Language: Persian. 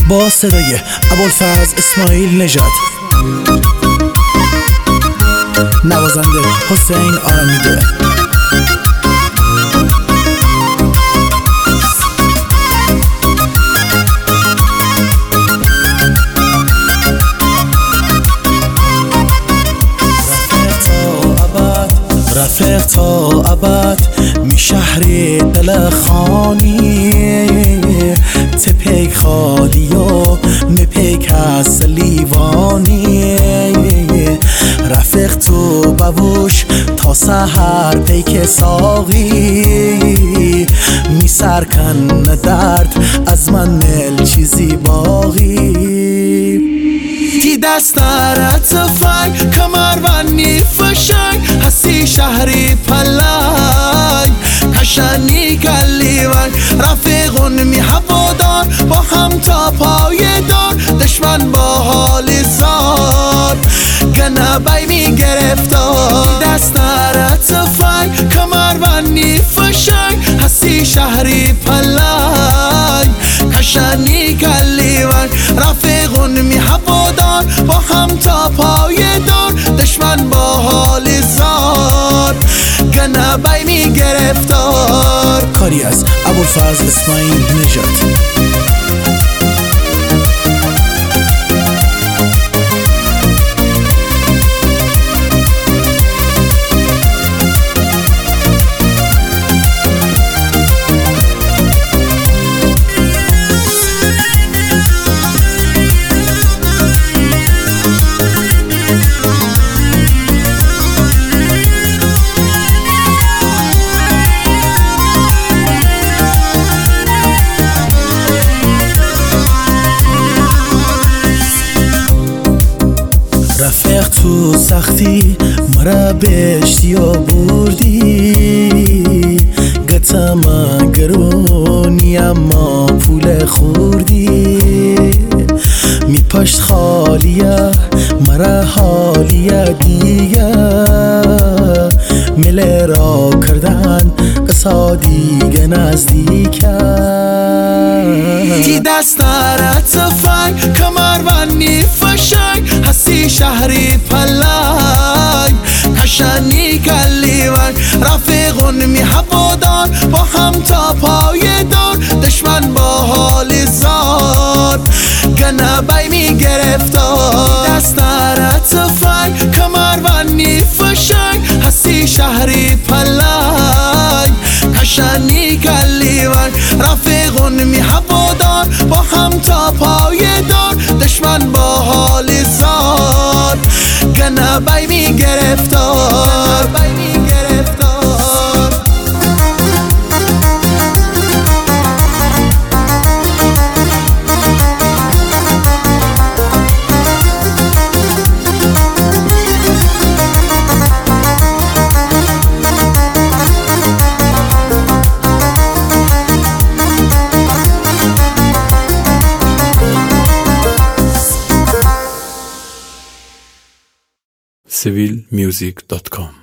با صدای ابوالفضل اسماعیل نژاد، نوازنده حسین آرامیده. رفیق تا ابد می شهری دل خانی، تپیک خالی و مپیک از لیوانی. رفیق تو بوش تا سحر پیک ساقی، می سرکن درد از من مل چیزی باقی. تی دستارت فنگ کمربندی فشنگ، هستی شهری پلنگ کشنی گلیونگ. رفیقون می هوادار با هم تا پای دار، دشمن با حال زار گنه بی می گرفتار. دستارت فنگ کمربندی فشنگ، هستی شهری پلنگ کشنی گلیونگ. رفیقون می هوادار با هم تا پای دار، دشمن با حال زار گنه بی می گرفتار. کاری از ابوالفضل اسماعیل نژاد. رفیق تو سختی مرا بهشتی و بردی، گتم گرونی اما پول خوردی. می پشت خالیه مرا حالیه دیگه، مل را کردن قصا دیگه نزدیکه. تی دستارت فنگ کمربندی فشنگ، هستی شهری پلنگ کشنی گلیونگ. رفیقون می هوادار با هم تا پای دار، دشمن با حال زار گنه بی می گرفتار. دستارت فنگ کمربندی فشنگ، هستی شهری پلنگ کشنی گلیونگ. رفیقون می هوادار با هم تا پای دار، دشمن با حال زار گنه بی می گرفتار. civilmusic.com